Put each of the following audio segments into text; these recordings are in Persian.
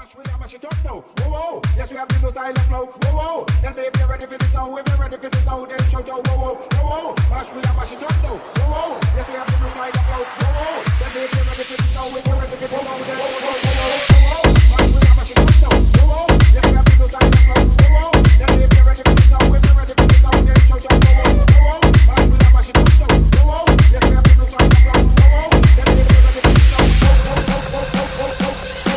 Watch we have mash it up now. Whoa, whoa. Yes, we have the new style and flow. Whoa, whoa. Tell me if you're ready for this now. If you're ready for this now, then shout out. Whoa, whoa, whoa, whoa. Watch we have mash it up now. Whoa, whoa. Yes, we have the new style and flow. Whoa, whoa. Tell me if you're ready for this now. If you're ready for this now, then whoa, whoa, whoa, whoa. Watch we have mash it up now. Whoa, whoa. Yes, we have the new style and flow. Whoa, whoa. Tell me if you're ready for this now. If you're ready for this now, then shout out. Whoa, whoa, whoa, whoa. Watch we have mash it up now. Whoa, whoa. Yes, we have the new style and flow. Whoa, whoa. Tell me if you're ready for this now. Whoa, whoa, whoa, whoa, whoa, whoa, whoa.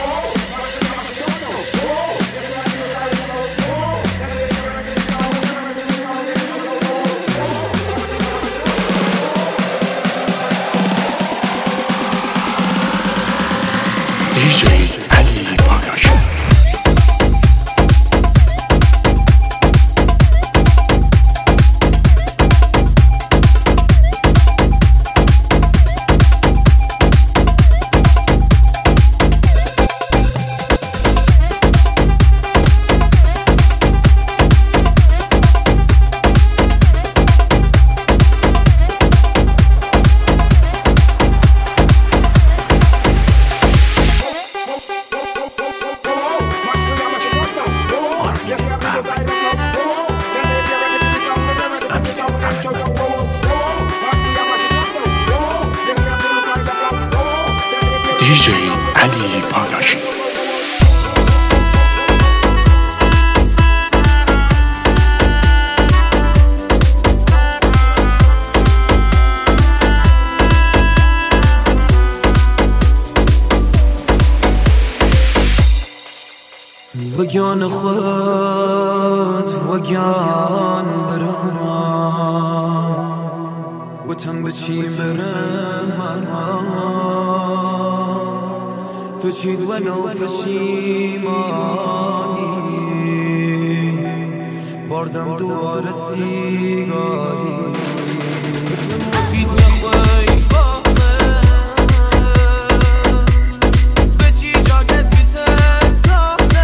DJ علی پاداشی وگان خود وگان برام گوتم بچی برم تو چید و نو پشیمانی باردم دوار سیگاری گوتم بید نخوای فاقه بچی جاگت بیتن سازه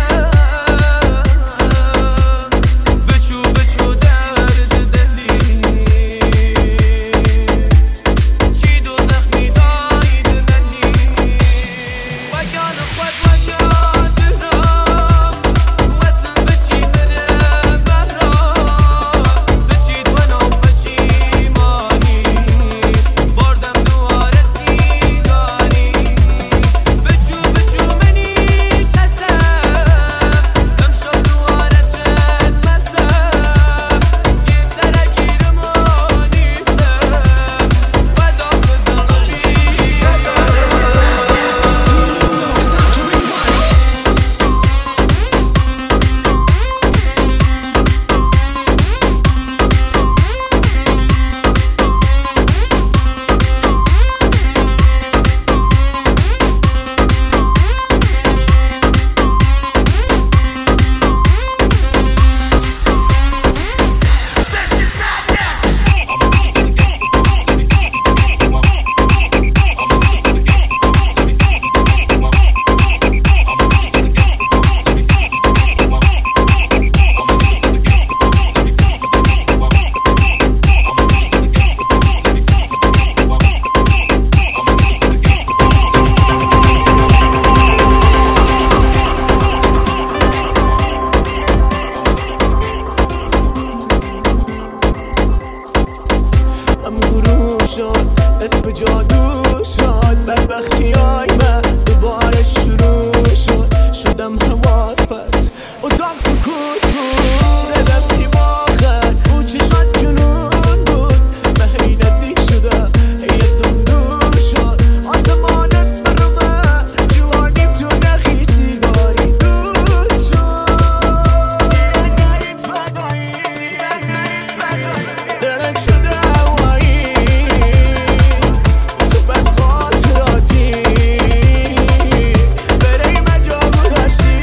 بچو درد دلی چی دو زخمی داید نلی وگان خود وگان برام وطن بچی برم برام تو چید و نو پشیمانی باردم دوار سیگاری بچو منی شستم دم شد دواره چند مسم یه سرگیرم و نیستم و داخل دلقی هم گروه شد اسم جادو شد بدبختیای من دوباره شروع شدم حواس پس اتاق سکوت بود دلم سیماخه اون چشمات جنون بود من هی نزدیک شدم هی ازم دور شد آسمانت برا من جوانیم تو نخی سیگاری دور شد غریب فدایی دلت شده هوایی تو بد خاطراتی برای من جا گذاشتی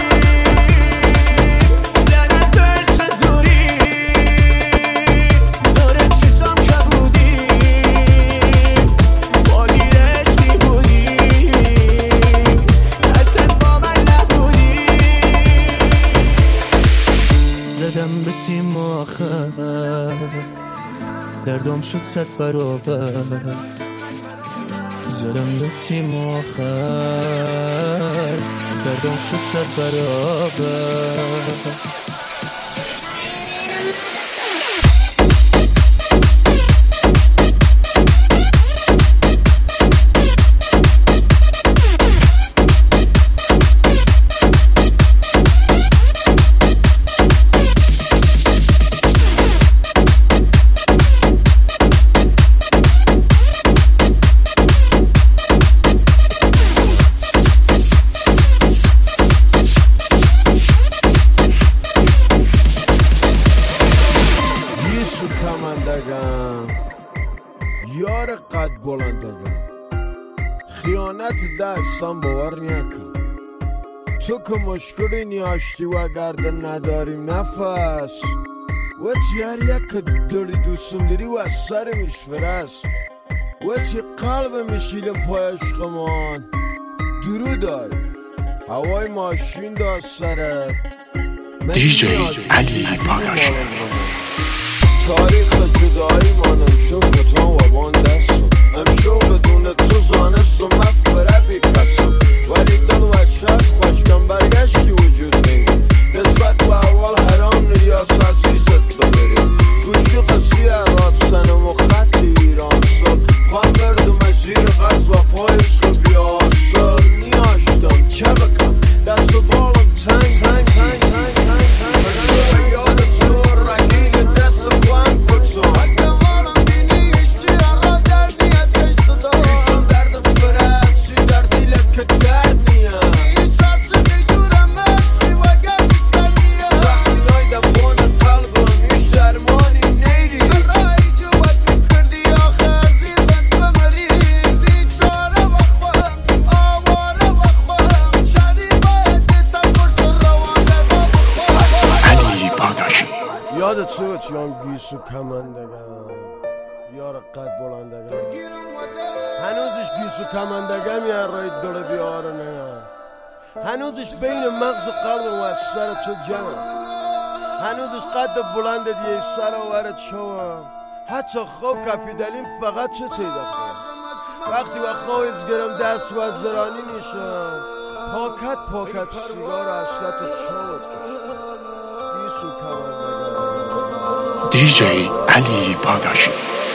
لعنت به عشق زوری دور چشم کبودی بالی عشقی بودی اصلا با من نبودی زدم به سیم آخر دردم شد 100 برابر زدم به سیم آخر کردن شد صد برابر. یار قد بلندگم خیانت دستم باور نکن تو که مشکلی نیاشتی و گرده نداری نفس و چی هر یک که داری دوستم داری و سر میشفرست و چی قلب میشیل پای عشقمان درو داری هوای ماشین داست سرت دیجی علی پاداشی تاریخ جدایی مانم شد بتان و بان دستم امشو بدون تو زانستم مفره بی کسم ولی دل و شد خوشکم برگشتی وجود نیم نسبت به اول حرام ریاست سیست ببریم گوشی قصی عراق سنم و خط ایران سال خواه کردم ازیر غز و پایش رو بیاسال نیاشتم چه بکم دست و بالم تنگ تنگ تنگ تنگ تنگ تنگ یاد تو رگیل دست خوان کتم حتی مالم بینی اشتی را دردی اتش دادم ایشون دردم فرسی در دیلت که درد نیم هیچ رسی میجورم مسخی و گردی سنیم وقتی نایدم بون قلبم ایش درمانی نیری رای جوبت میکردی آخه عزیزت بمری بیچاره وقفم آواره وقفم شدی باید نیستم کرس روانه علی پاداشی یادت شد چیان گیسو کمندگم یار قد بلندگم هنوزش گیسو کمندگم یه رای داره بیاره نه هنوزش بین مغز و قلب و سر تو جمع هنوزش قد بلند دیگه سر و ورد شوم حتی خواه کفی دلیم فقط چه تیده خواهم وقتی و خواهیز گرم دست و زرانی نیشم پاکت سیگار حسرت چود گیسو کمندگم دیجی علی پاداشی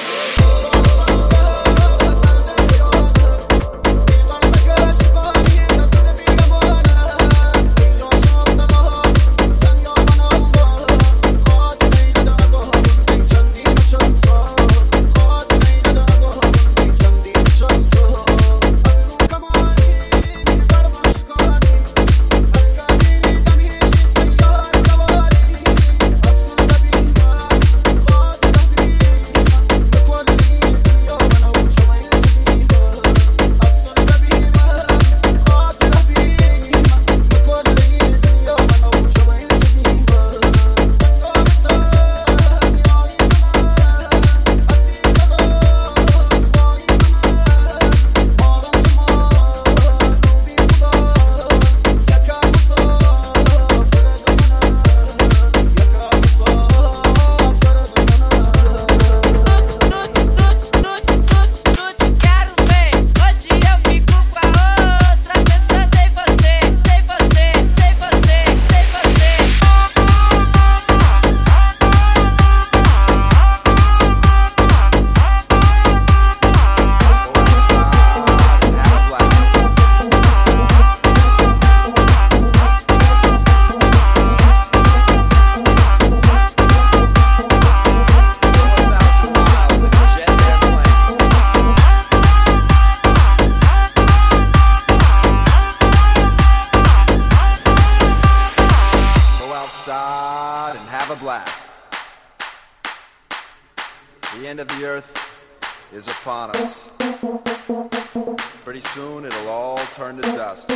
The end of the earth is upon us. Pretty soon it'll all turn to dust.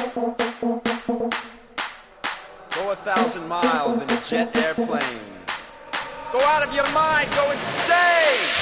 Go 1,000 miles in a jet airplane. Go out of your mind, go insane!